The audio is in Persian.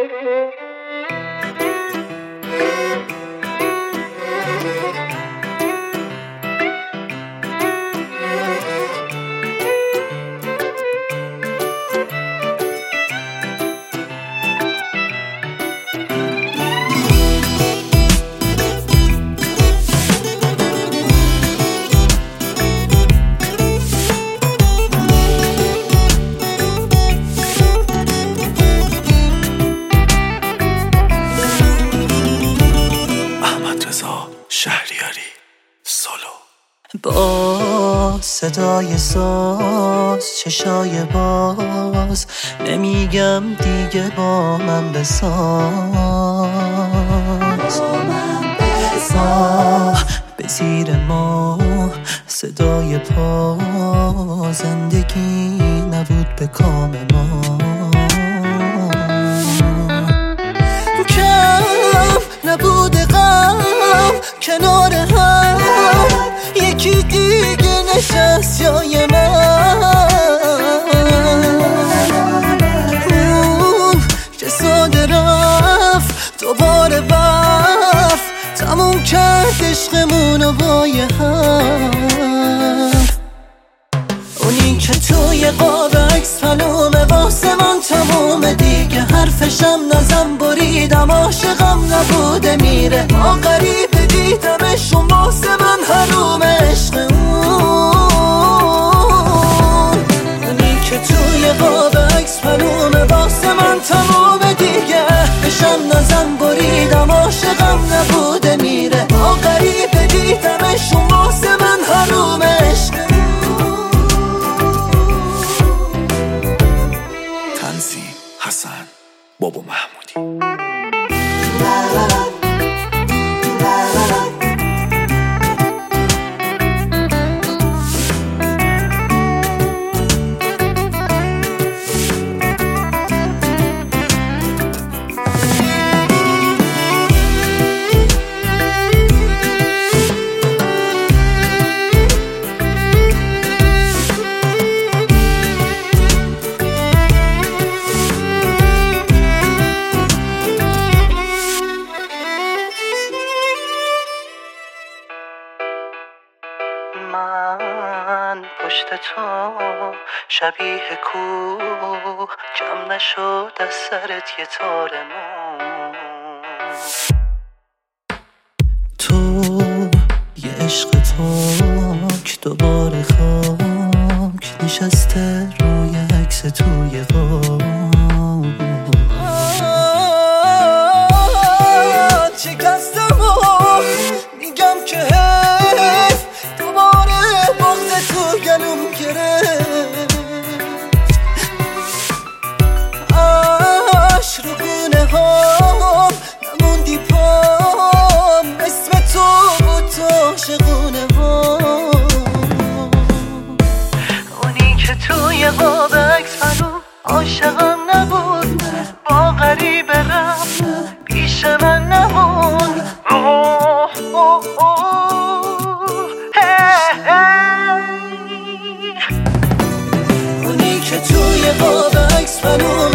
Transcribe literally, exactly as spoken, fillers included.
شهریاری سولو. با صدای ساز چشای باز نمیگم دیگه با من بساز، آه به زیر ما صدای پا زندگی نبود به کام ما، کم نبود غم کنار هم یکی دیگه نشست جای من، اون که ساده رفت دوباره برف تموم کرد عشقمونو با یه هم، اونی که توی قاب عکس معلومه واسه من تمومه دیگه، حرفشم نزن بریدم عاشقم نبوده میره، ما غریبه دیدمش اون واسه من حروم عشق اون، اونی که توی قاب عکس معلومه واسه من تمومه دیگه، حرفشم نزن بریدم عاشقم نبوده میره، ما غریبه دیدمش اون واسه من حروم عشق اون. تنظیم حسن بابا محمودی. من پشت تو شبیه کوه جمع نشد از سرت یه تار مو، تو یه عشق تاک دوباره خاک نشسته روی عکس توی قام، شکستم و میگم که حیف دوباره بغض تو گلوم گرفت، عشق رو گونه هام نموندی پام، اسم تو بود تو عاشقونه هام، اونی که توی قاب عکس معلوم عاشقم نبود با غریبه رفت پیش من نمون، اوه اوه اوه اونی که توی قاب عکس معلوم